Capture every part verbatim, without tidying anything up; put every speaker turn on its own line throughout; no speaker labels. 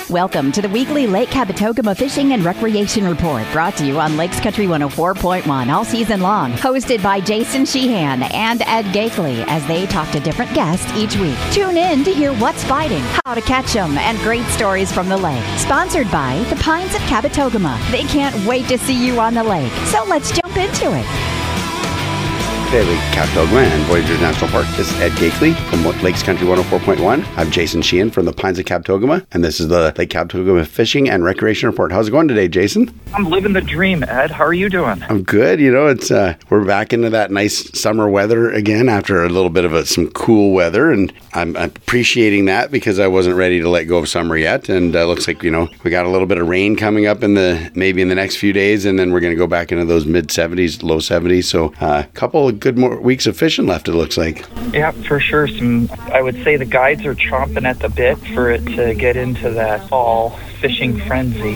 Welcome to the weekly Lake Kabetogama Fishing and Recreation Report, brought to you on Lakes Country one oh four point one all season long. Hosted by Jason Sheehan and Ed Gakeley as they talk to different guests each week. Tune in to hear what's biting, how to catch them, and great stories from the lake. Sponsored by the Pines of Kabetogama. They can't wait to see you on the lake, so let's jump into it.
Hey, Lake Kabetogama and Voyageurs National Park. This is Ed Gakeley from Lakes Country one oh four point one. I'm Jason Sheehan from the Pines of Kabetogama, and this is the Lake Kabetogama Fishing and Recreation Report. How's it going today, Jason?
I'm living the dream, Ed. How are you doing?
I'm good. You know, it's uh, we're back into that nice summer weather again after a little bit of a, some cool weather, and I'm, I'm appreciating that because I wasn't ready to let go of summer yet. And uh, looks like, you know, we got a little bit of rain coming up in the maybe in the next few days, and then we're going to go back into those mid seventies, low seventies. So a uh, couple of good more weeks of fishing left, it looks like.
Yeah, for sure. Some, I would say the guides are chomping at the bit for it to get into that fall fishing frenzy,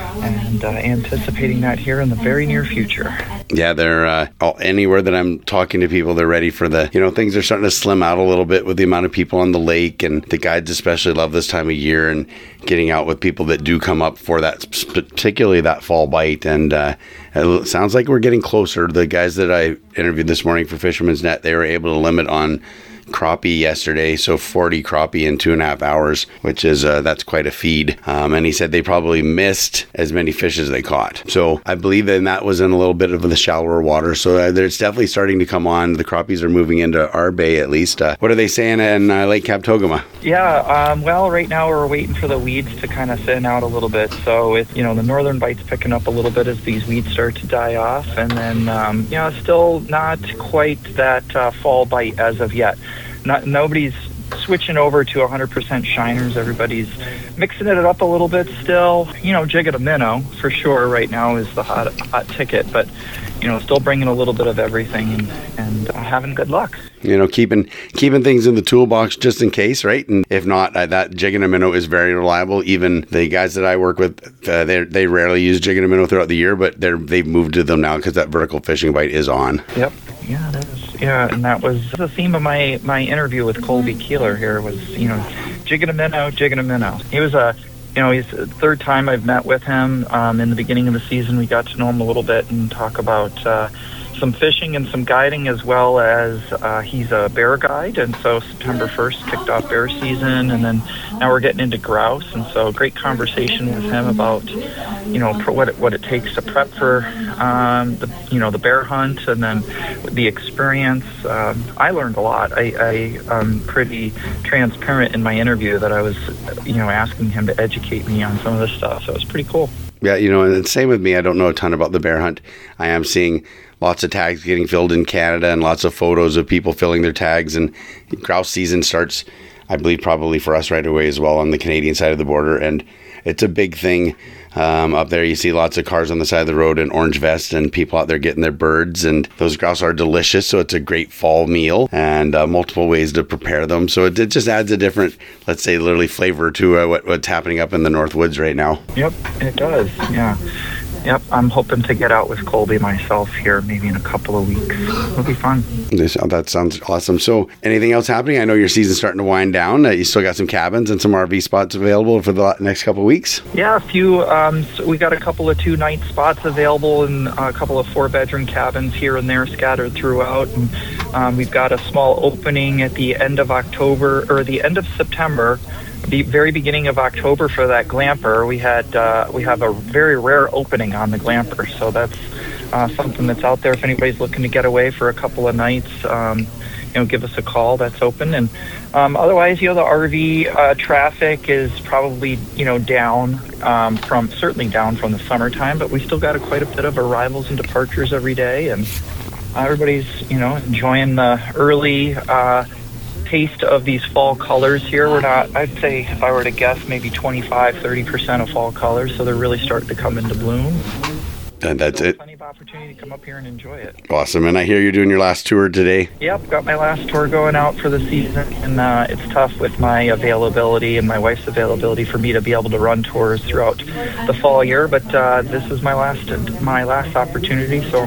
and uh, anticipating that here in the very near future.
Yeah, they're uh, all, anywhere that I'm talking to people, they're ready for the, you know, things are starting to slim out a little bit with the amount of people on the lake, and the guides especially love this time of year and getting out with people that do come up for that, particularly that fall bite. And uh, it sounds like we're getting closer. The guys that I interviewed this morning for Fisherman's Net, they were able to limit on crappie yesterday, so forty crappie in two and a half hours, which is uh, that's quite a feed. Um, and he said they probably missed as many fish as they caught. So I believe that that was in a little bit of the shallower water. So uh, it's definitely starting to come on. The crappies are moving into our bay at least. Uh, what are they saying in uh, Lake Kabetogama?
Yeah, um, well, right now we're waiting for the weeds to kind of thin out a little bit. So it's, you know, the northern bite's picking up a little bit as these weeds start to die off, and then um, you know, still not quite that uh, fall bite as of yet. Not, nobody's switching over to one hundred percent shiners. Everybody's mixing it up a little bit still. You know, jig at a minnow for sure right now is the hot hot ticket, but you know, still bringing a little bit of everything and, and uh, having good luck.
You know, keeping keeping things in the toolbox just in case, right? And if not, uh, that jig and a minnow is very reliable. Even the guys that I work with, uh, they they rarely use jig and a minnow throughout the year, but they're they've moved to them now because that vertical fishing bite is on.
Yep. Yeah, that is. Yeah, and that was the theme of my, my interview with Colby Keeler here was, you know, jigging a minnow, jigging a minnow. He was a, you know, he's the third time I've met with him. Um, in the beginning of the season, we got to know him a little bit and talk about uh, some fishing and some guiding, as well as uh, he's a bear guide, and so September first kicked off bear season, and then now we're getting into grouse, and so great conversation with him about, you know, what it, what it takes to prep for um, the, you know, the bear hunt, and then the experience. Um, I learned a lot. I, I I'm pretty transparent in my interview that I was, you know, asking him to educate me on some of this stuff, so it was pretty cool.
Yeah, you know, and same with me. I don't know a ton about the bear hunt. I am seeing lots of tags getting filled in Canada and lots of photos of people filling their tags, and grouse season starts, I believe, probably for us right away as well on the Canadian side of the border, and it's a big thing um, up there. You see lots of cars on the side of the road in orange vests and people out there getting their birds, and those grouse are delicious, so it's a great fall meal, and uh, multiple ways to prepare them, so it, it just adds a different, let's say, literally flavor to uh, what, what's happening up in the North Woods right now.
Yep, it does, yeah. Yep, I'm hoping to get out with Colby myself here maybe in a couple of weeks. It'll be fun.
That sounds awesome. So anything else happening? I know your season's starting to wind down. Uh, you still got some cabins and some R V spots available for the next couple of weeks?
Yeah, a few. Um, so we got a couple of two-night spots available and a couple of four-bedroom cabins here and there scattered throughout. And um, we've got a small opening at the end of October, or the end of September, the very beginning of October for that glamper. We had uh, we have a very rare opening on the glamper, so that's uh, something that's out there. If anybody's looking to get away for a couple of nights, um, you know, give us a call. That's open. And um, otherwise, you know, the R V uh, traffic is probably, you know, down um, from certainly down from the summertime, but we still got a, quite a bit of arrivals and departures every day, and everybody's, you know, enjoying the early Uh, taste of these fall colors here. We're not, I'd say, if I were to guess, maybe twenty-five, thirty percent of fall colors, so they're really starting to come into bloom.
And that's
so
it.
Plenty of opportunity to come up here and enjoy it.
Awesome. And I hear you're doing your last tour today.
Yep, got my last tour going out for the season, and uh, it's tough with my availability and my wife's availability for me to be able to run tours throughout the fall year, but uh, this is my last my last opportunity, so I'm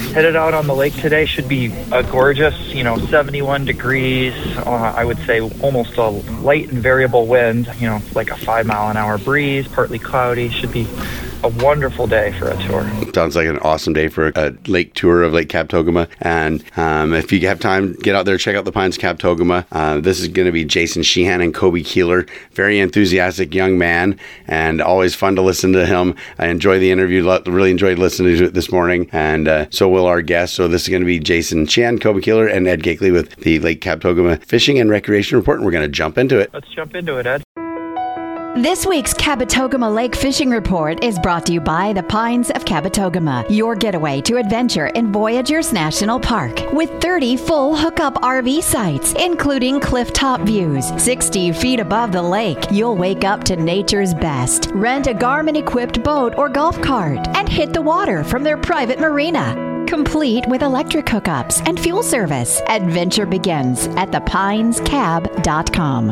headed out on the lake today. Should be a gorgeous, you know, seventy-one degrees. Uh, I would say almost a light and variable wind, you know, like a five mile an hour breeze, partly cloudy. Should be a wonderful day for a tour.
Sounds like an awesome day for a lake tour of Lake Kabetogama. And um, if you have time, get out there, check out the Pines Kabetogama. Uh, this is going to be Jason Sheehan and Kobe Keeler. Very enthusiastic young man, and always fun to listen to him. I enjoyed the interview, really enjoyed listening to it this morning, and uh, so will our guests. So this is going to be Jason Sheehan, Kobe Keeler, and Ed Gakeley with the Lake Kabetogama Fishing and Recreation Report, and we're going to jump into it.
Let's jump into it, Ed.
This week's Kabetogama Lake Fishing Report is brought to you by the Pines of Kabetogama, your getaway to adventure in Voyageurs National Park. With thirty full hookup R V sites, including clifftop views, sixty feet above the lake, you'll wake up to nature's best. Rent a Garmin-equipped boat or golf cart and hit the water from their private marina. Complete with electric hookups and fuel service. Adventure begins at the pines cab dot com.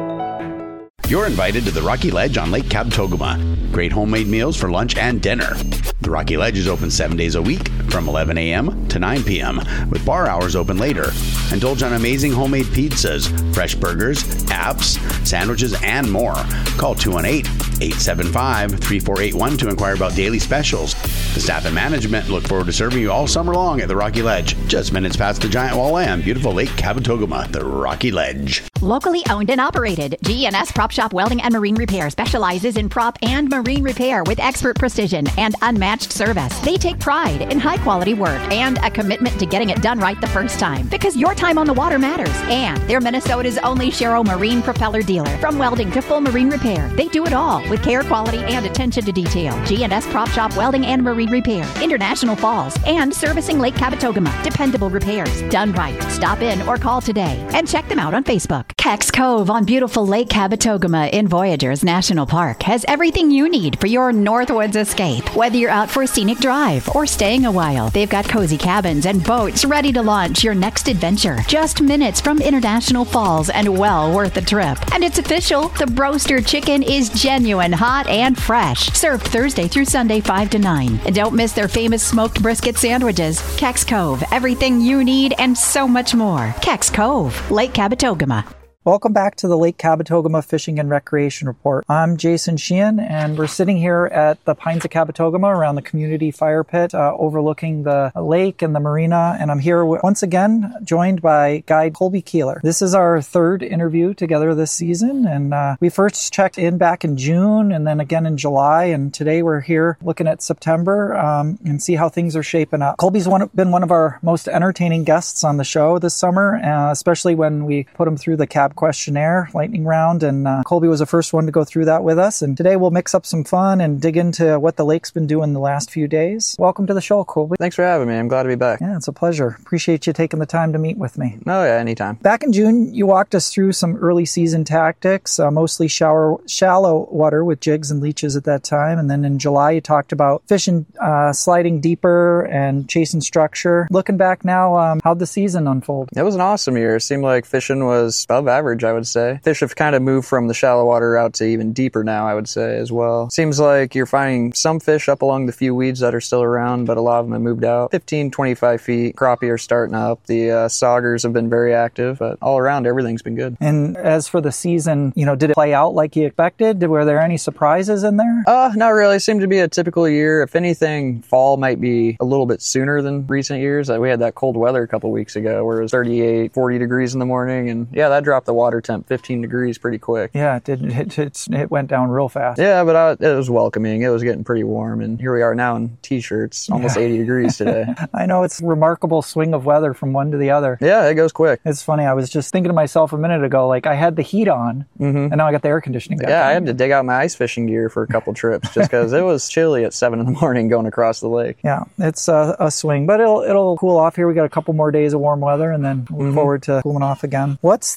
You're invited to the Rocky Ledge on Lake Kabetogama. Great homemade meals for lunch and dinner. The Rocky Ledge is open seven days a week from eleven a.m. to nine p.m. with bar hours open later. Indulge on amazing homemade pizzas, fresh burgers, apps, sandwiches, and more. Call two one eight, eight seven five, three four eight one to inquire about daily specials. The staff and management look forward to serving you all summer long at the Rocky Ledge, just minutes past the giant walleye on beautiful Lake Kabetogama, the Rocky Ledge.
Locally owned and operated, G N S Prop Shop Welding and Marine Repair specializes in prop and marine repair with expert precision and unmatched service. They take pride in high-quality work and a commitment to getting it done right the first time, because your time on the water matters. And they're Minnesota's only Sharrow Marine propeller dealer. From welding to full marine repair, they do it all with care, quality, and attention to detail. G N S Prop Shop Welding and Marine Repair, International Falls, and servicing Lake Kabetogama. Dependable repairs, done right. Stop in or call today and check them out on Facebook. Keck's Cove on beautiful Lake Kabetogama in Voyageurs National Park has everything you need for your Northwoods escape. Whether you're out for a scenic drive or staying a while, they've got cozy cabins and boats ready to launch your next adventure. Just minutes from International Falls and well worth the trip. And it's official, the Broaster chicken is genuine, hot, and fresh. Served Thursday through Sunday five to nine. And don't miss their famous smoked brisket sandwiches. Keck's Cove, everything you need and so much more. Keck's Cove, Lake Kabetogama.
Welcome back to the Lake Kabetogama Fishing and Recreation Report. I'm Jason Sheehan, and we're sitting here at the Pines of Kabetogama around the community fire pit, uh, overlooking the lake and the marina. And I'm here w- once again, joined by guide Kobe Keeler. This is our third interview together this season, and uh, we first checked in back in June and then again in July. And today we're here looking at September um, and see how things are shaping up. Colby's one, been one of our most entertaining guests on the show this summer, uh, especially when we put him through the cab questionnaire lightning round, and uh, Colby was the first one to go through that with us. And today we'll mix up some fun and dig into what the lake's been doing the last few days. Welcome to the show, Colby.
Thanks for having me. I'm glad to be back.
Yeah, it's a pleasure. Appreciate you taking the time to meet with me.
Oh yeah, anytime.
Back in June, you walked us through some early season tactics, uh, mostly shower, shallow water with jigs and leeches at that time. And then in July, you talked about fishing, uh, sliding deeper and chasing structure. Looking back now, um, how'd the season unfold?
It was an awesome year. It seemed like fishing was above average, I would say. Fish have kind of moved from the shallow water out to even deeper now, I would say, as well. Seems like you're finding some fish up along the few weeds that are still around, but a lot of them have moved out. fifteen, twenty-five feet. Crappie are starting up. The uh, saugers have been very active, but all around, everything's been good.
And as for the season, you know, did it play out like you expected? Were there any surprises in there?
Uh, not really. It seemed to be a typical year. If anything, fall might be a little bit sooner than recent years. We had that cold weather a couple weeks ago where it was thirty-eight, forty degrees in the morning, and yeah, that dropped the water temp fifteen degrees pretty quick.
Yeah, it did. It, it, it went down real fast.
Yeah, but I, it was welcoming. It was getting pretty warm, and here we are now in t-shirts, almost yeah. eighty degrees today.
I know, it's a remarkable swing of weather from one to the other.
Yeah, it goes quick.
It's funny. I was just thinking to myself a minute ago, like I had the heat on, mm-hmm. and now I got the air conditioning back
Yeah,
on.
I had to dig out my ice fishing gear for a couple trips just because it was chilly at seven in the morning going across the lake.
Yeah, it's a, a swing, but it'll it'll cool off here. We got a couple more days of warm weather, and then look mm-hmm. forward to cooling off again. What's the uh,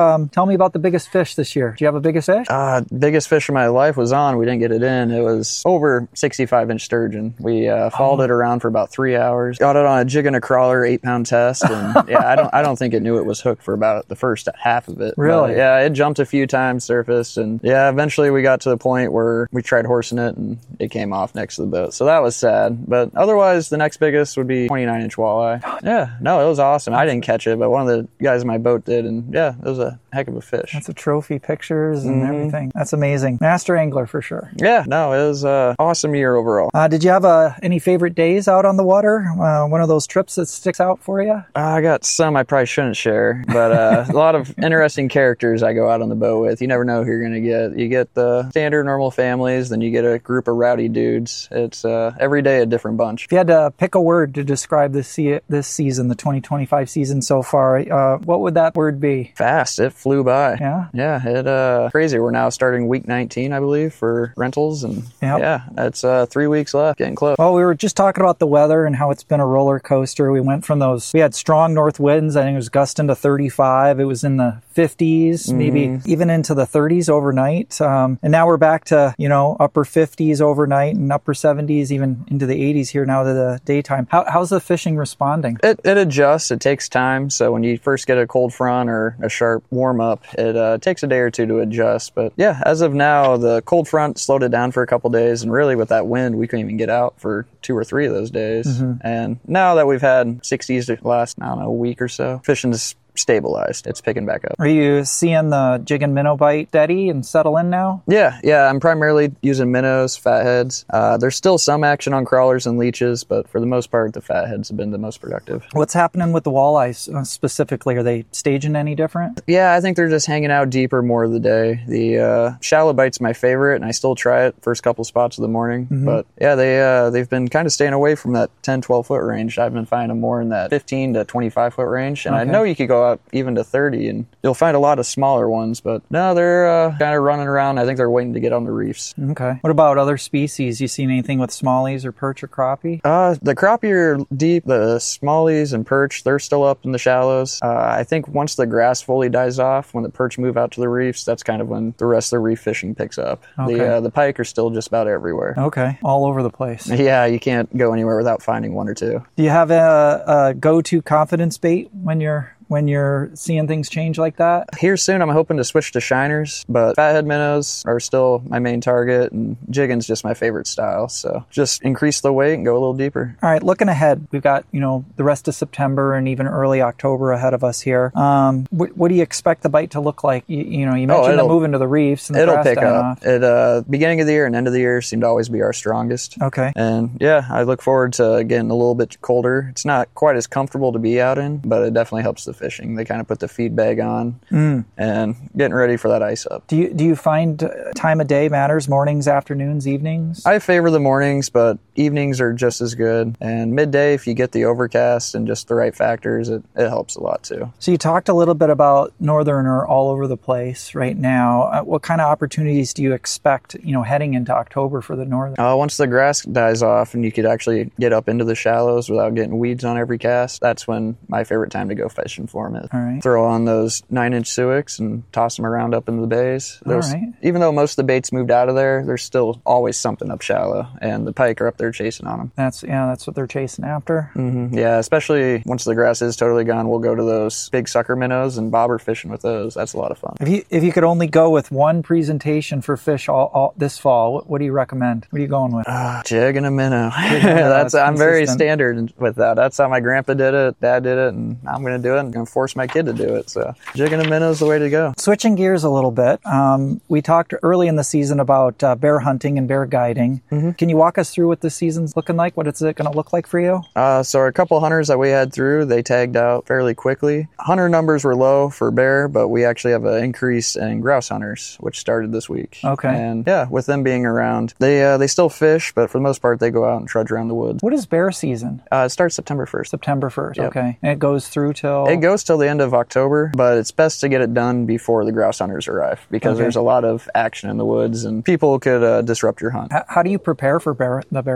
um, tell me about the biggest fish this year. Do you have a biggest fish?
Uh, biggest fish of my life was on. We didn't get it in. It was over sixty-five inch sturgeon. We uh, followed oh. it around for about three hours. Got it on a jig and a crawler, eight pound test, and yeah, I don't I don't think it knew it was hooked for about the first half of it.
Really?
But, yeah, it jumped a few times, surfaced, and yeah, eventually we got to the point where we tried horsing it, and it came off next to the boat. So that was sad. But otherwise, the next biggest would be twenty-nine inch walleye. Yeah, no, it was awesome. I didn't catch it, but one of the guys in my boat did, and yeah, it was a heck of a fish.
That's a trophy, pictures and mm-hmm. everything. That's amazing. Master angler for sure.
Yeah, no, it was an awesome year overall.
Uh, did you have uh, any favorite days out on the water? Uh, one of those trips that sticks out for you?
Uh, I got some I probably shouldn't share, but uh, a lot of interesting characters I go out on the boat with. You never know who you're going to get. You get the standard normal families, then you get a group of rowdy dudes. It's uh, every day a different bunch.
If you had to pick a word to describe this se- this season, the twenty twenty-five season so far, uh, what would that word be?
Fast. It flew by.
Yeah?
Yeah, it uh, crazy. We're now starting week nineteen, I believe, for rentals, and yep. yeah, it's uh, three weeks left, getting close.
Well, we were just talking about the weather and how it's been a roller coaster. We went from those, we had strong north winds. I think it was gusting to thirty-five. It was in the fifties, mm-hmm. maybe even into the thirties overnight. Um, and now we're back to, you know, upper fifties overnight and upper seventies, even into the eighties here now to the daytime. How, how's the fishing responding?
It, it adjusts. It takes time. So when you first get a cold front or a sharp warm up, it uh, takes a day or two to adjust. But yeah, as of now, the cold front slowed it down for a couple days. And really with that wind, we couldn't even get out for two or three of those days. Mm-hmm. And now that we've had sixties the last, I don't know, a week or so, fishing's stabilized. It's picking back up.
Are you seeing the jig and minnow bite steady and settle in now?
Yeah, yeah. I'm primarily using minnows, fatheads. Uh, there's still some action on crawlers and leeches, but for the most part, the fatheads have been the most productive.
What's happening with the walleyes uh, specifically? Are they staging any different?
Yeah, I think they're just hanging out deeper more of the day. The uh, shallow bite's my favorite, and I still try it first couple spots of the morning. Mm-hmm. But yeah, they, uh, they've been kind of staying away from that ten, twelve foot range. I've been finding them more in that fifteen to twenty-five foot range, and okay. I know you could go out even to thirty, and you'll find a lot of smaller ones, but no, they're uh, kind of running around. I think they're waiting to get on the reefs.
Okay. What about other species? You seen anything with smallies or perch or crappie?
Uh, the crappie are deep. The smallies and perch, they're still up in the shallows. Uh, I think once the grass fully dies off, when the perch move out to the reefs, that's kind of when the rest of the reef fishing picks up. Okay. The, uh, the pike are still just about everywhere.
Okay. All over the place.
Yeah, you can't go anywhere without finding one or two.
Do you have a, a go-to confidence bait when you're when you're seeing things change like that?
Here soon, I'm hoping to switch to shiners, but fathead minnows are still my main target, and jigging's just my favorite style. So just increase the weight and go a little deeper.
All right, looking ahead, we've got, you know, the rest of September and even early October ahead of us here. Um, what, what do you expect the bite to look like? You, you know, you mentioned oh, the moving to the reefs and the
it'll
grass
pick
dying
up.
off.
It uh, beginning of the year and end of the year seem to always be our strongest.
Okay.
And yeah, I look forward to getting a little bit colder. It's not quite as comfortable to be out in, but it definitely helps the fishing. They kind of put the feed bag on mm. and getting ready for that ice up.
Do you do you find time of day matters? Mornings, afternoons, evenings?
I favor the mornings, but evenings are just as good. And midday, if you get the overcast and just the right factors, it, it helps a lot too.
So you talked a little bit about northerner all over the place right now. Uh, what kind of opportunities do you expect, you know, heading into October for the northern?
Uh, once the grass dies off and you could actually get up into the shallows without getting weeds on every cast, that's when my favorite time to go fishing for them is.
All right.
Throw on those nine-inch Suics and toss them around up into the bays. There's,
All right.
Even though most of the bait's moved out of there, there's still always something up shallow, and the pike are up there chasing on them.
That's yeah, that's what they're chasing after.
Mm-hmm. Yeah, especially once the grass is totally gone, we'll go to those big sucker minnows and bobber fishing with those. That's a lot of fun.
If you if you could only go with one presentation for fish all, all this fall, what, what do you recommend? What are you going with?
Uh, jig and a minnow. that's, that's I'm very standard with that. That's how my grandpa did it, dad did it, and I'm going to do it. I'm going to force my kid to do it. So. So jig and a minnow is the way to go.
Switching gears a little bit, um, we talked early in the season about uh, bear hunting and bear guiding. Mm-hmm. Can you walk us through what this season's looking like? What is it going to look like for you?
Uh, so a couple hunters that we had through, they tagged out fairly quickly. Hunter numbers were low for bear, but we actually have an increase in grouse hunters, which started this week.
Okay.
And yeah, with them being around, they uh, they still fish, but for the most part, they go out and trudge around the woods.
What is bear season?
Uh, it starts September first.
September first,
yep.
Okay. And it goes through till?
It goes till the end of October, but it's best to get it done before the grouse hunters arrive because okay. there's a lot of action in the woods and people could uh, disrupt your hunt.
How, how do you prepare for bear, the bear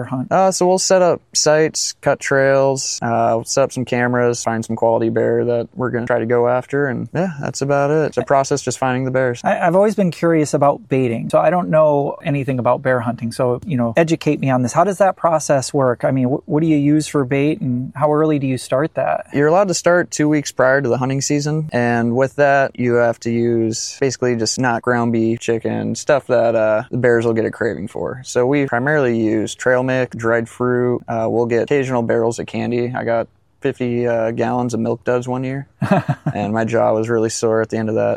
bear hunt?
Uh, so we'll set up sites, cut trails, uh, we'll set up some cameras, find some quality bear that we're going to try to go after, and yeah, that's about it. It's a process just finding the bears.
I, I've always been curious about baiting, so I don't know anything about bear hunting, so, you know, educate me on this. How does that process work? I mean, wh- what do you use for bait, and how early do you start that?
You're allowed to start two weeks prior to the hunting season, and with that, you have to use basically just not ground beef, chicken, stuff that uh, the bears will get a craving for. So we primarily use trail mix, dried fruit. Uh, we'll get occasional barrels of candy. I got fifty uh, gallons of Milk Duds one year, and my jaw was really sore at the end of that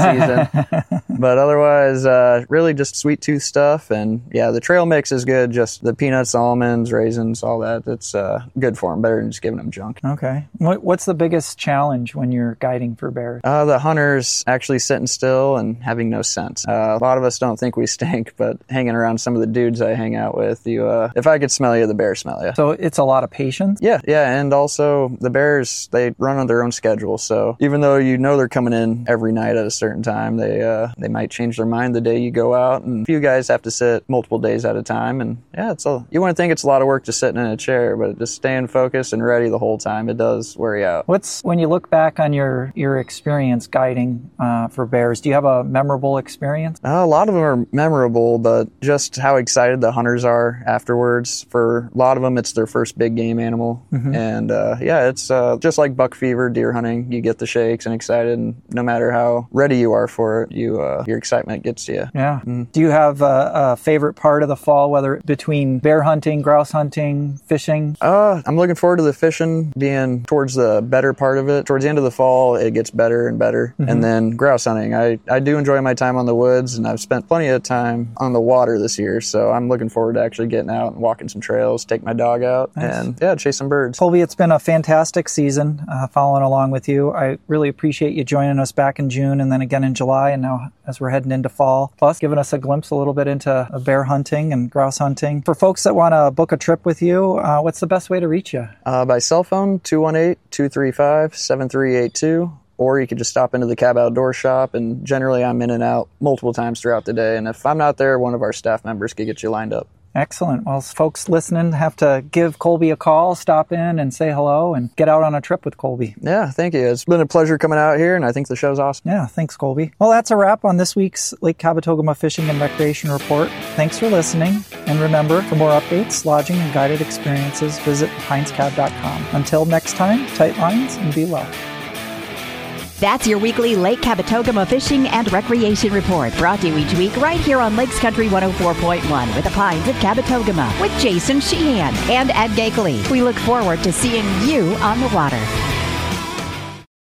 season. But otherwise, uh, really just sweet tooth stuff. And yeah, the trail mix is good. Just the peanuts, almonds, raisins, all that. That's uh, good for them. Better than just giving them junk.
Okay. What, what's the biggest challenge when you're guiding for bears?
Uh, the hunters actually sitting still and having no scent. Uh, a lot of us don't think we stink, but hanging around some of the dudes I hang out with, you, uh, if I could smell you, the bears smell you.
So it's a lot of patience?
Yeah, yeah. And also the bears, they run on their own schedule. So even though you know they're coming in every night at a certain time, they, uh, they might change their mind the day you go out, and a few guys have to sit multiple days at a time. And yeah, it's a, you wouldn't think it's a lot of work just sitting in a chair, but just staying focused and ready the whole time, it does wear you out.
What's, when you look back on your, your experience guiding uh, for bears, do you have a memorable experience?
Uh, a lot of them are memorable, but just how excited the hunters are afterwards. For a lot of them, it's their first big game animal. Mm-hmm. And uh, yeah, it's uh, just like buck fever, deer hunting. You get the shakes and excited, and no matter how ready you are for it, you uh, your excitement gets to you.
Yeah. Mm. Do you have a, a favorite part of the fall, whether between bear hunting, grouse hunting, fishing?
Uh, I'm looking forward to the fishing being towards the better part of it. Towards the end of the fall, it gets better and better. Mm-hmm. And then grouse hunting. I, I do enjoy my time on the woods, and I've spent plenty of time on the water this year, so I'm looking forward to actually getting out and walking some trails, take my dog out, nice. And yeah, chase some birds.
Colby, it's been a fantastic season uh, following along with you. I really appreciate you joining us back in June and then again in July, and now as we're heading into fall, plus giving us a glimpse a little bit into bear hunting and grouse hunting. For folks that want to book a trip with you, uh, what's the best way to reach you?
Uh, by cell phone, two one eight, two three five, seven three eight two, or you could just stop into the Cab Outdoor Shop, and generally I'm in and out multiple times throughout the day, and if I'm not there, one of our staff members could get you lined up.
Excellent. Well, folks listening have to give Colby a call, stop in and say hello, and get out on a trip with Colby.
Yeah, thank you. It's been a pleasure coming out here, and I think the show's awesome.
Yeah, thanks, Colby. Well, that's a wrap on this week's Lake Cabotogama Fishing and Recreation Report. Thanks for listening. And remember, for more updates, lodging, and guided experiences, visit pines cab dot com. Until next time, tight lines and be well.
That's your weekly Lake Cabotogama Fishing and Recreation Report, brought to you each week right here on Lakes Country one oh four point one with the Pines of Cabotogama with Jason Sheehan and Ed Gakeley. We look forward to seeing you on the water.